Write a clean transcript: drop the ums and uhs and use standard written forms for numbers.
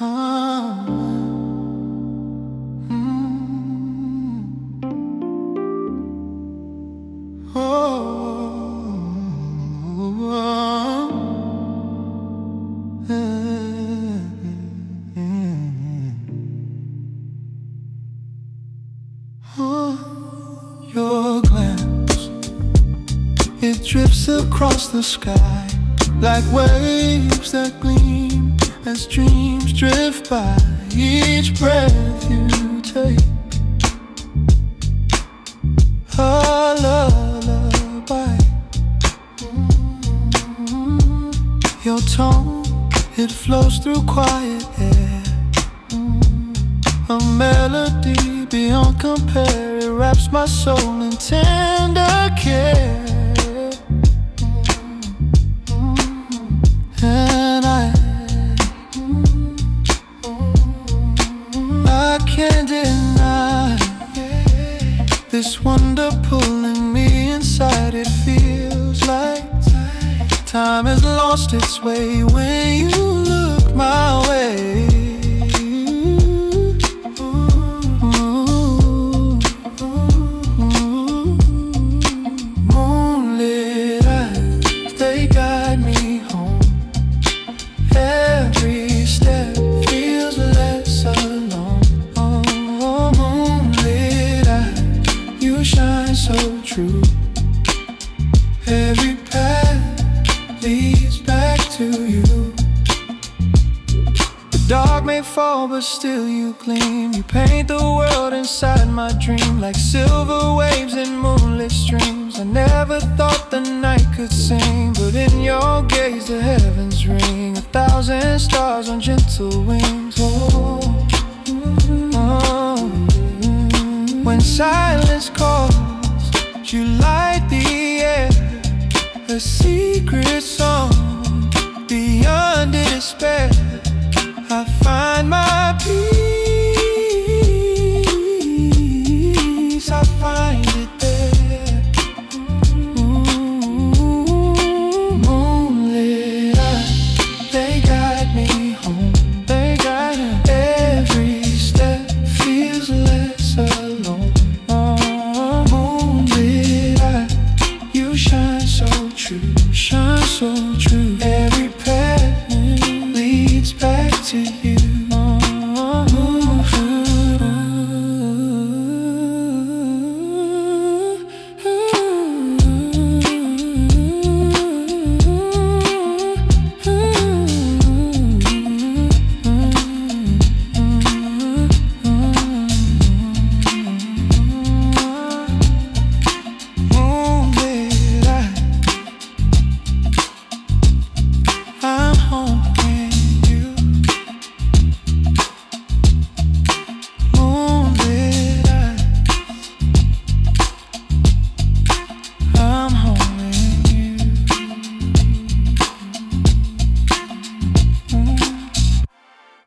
Ah, oh, your glance, it drifts across the sky like waves that gleam as dreams drift by. Each breath you take, a lullaby. Your tone, it flows through quiet air, a melody beyond compare. It wraps my soul in tender care. And I can't deny this wonder pulling me inside. It feels like time has lost its way when you look my way. Moonlit eyes, they guide me home. Every step feels less alone. Oh, moonlit eyes, you shine so true. Every path leads back to you. The dark may fall, but still you gleam. You paint the world inside my dream like silver waves in moonlit streams. I never thought the night could sing, but in your gaze the heavens ring. 1,000 stars on gentle wings. Oh, oh. When silence calls, you light the air. A secret song beyond despair.